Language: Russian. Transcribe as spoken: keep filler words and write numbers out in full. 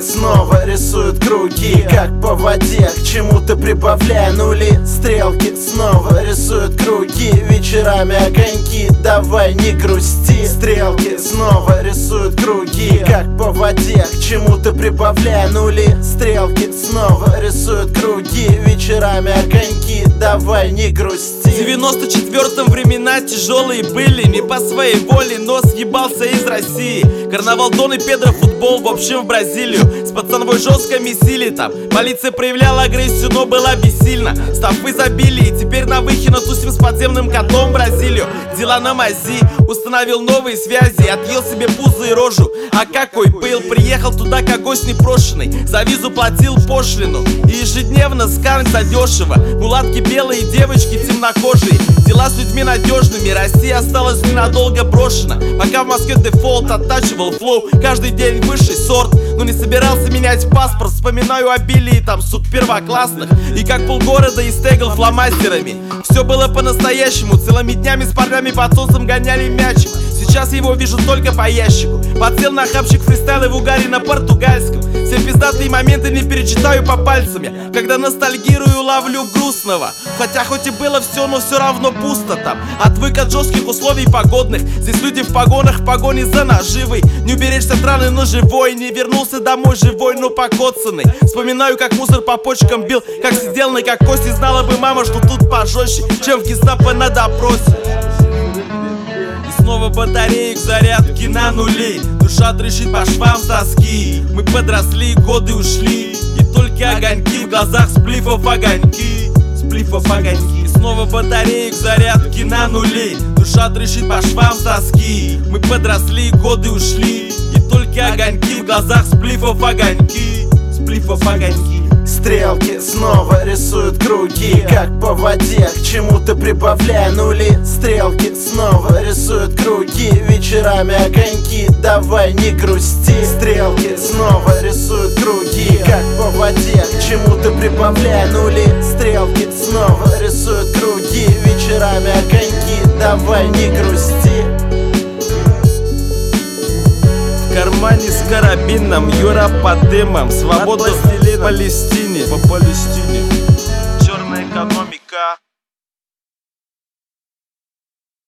снова рисуют круги, как по воде, к чему-то прибавляя нули. Стрелки снова рисуют круги, вечерами огоньки, давай не грусти. Стрелки снова рисуют круги, как по воде, к чему-то прибавляя нули. Стрелки снова рисуют круги, вечерами огоньки, давай не грусти. В девяносто четвёртом времена тяжелые были, не по своей воле, но съебался из России. Карнавал, Дон и Педро, футбол, в общем в Бразилию. С пацановой жестко месили там. Полиция проявляла агрессию, но была бессильна. Стопы забили, и теперь на Выхино тусим с подземным котом в Бразилию. Дела на мази, установил новые связи, отъел себе пузо и рожу. А какой был, приехал туда как гость непрошенный, за визу платил пошлину. И ежедневно скармь задешево. Мулатки белые, девочки темнокожие. Дела с людьми надежными, Россия осталась ненадолго брошена. Пока в Москве дефолт оттачивал флоу, каждый день высший сорт. Но не собирался менять паспорт, вспоминаю обилие там сук первоклассных. И как полгорода истегал фломастерами. Все было по-настоящему, целыми днями с парнями под солнцем гоняли мячик. Сейчас его вижу только по ящику. Подсел на хапчик фристайла в угаре на португальском. Все пиздатые моменты не перечитаю по пальцам. Когда ностальгирую, ловлю грустного. Хотя хоть и было все, но все равно пусто там. Отвык от жестких условий погодных. Здесь люди в погонах, в погоне за наживой. Не уберечься от раны, но живой. Не вернулся домой живой, но покоцанный. Вспоминаю, как мусор по почкам бил, как сидел на кокосе. Знала бы мама, что тут пожестче, чем в гестапо на допросе. Снова батареек, зарядки на нули. Душа трещит по швам с тоски. Мы подросли, годы ушли. И только огоньки в глазах, сплифов огоньки. Сплифов огоньки. Снова батареек, зарядки на нули. Душа трещит по швам с тоски. Мы подросли, годы ушли. И только огоньки в глазах, сплифов огоньки. Сплифов огоньки. Стрелки снова рисуют круги, как по воде, к чему-то прибавляя нули. Стрелки снова рисуют круги, вечерами огоньки, давай не грусти. Стрелки снова рисуют круги, как по воде, к чему-то прибавляя нули. Стрелки снова рисуют круги, вечерами огоньки, давай не грусти. В кармане с карабином, Юра под дымом. Свобода в Палестине. По Палестине.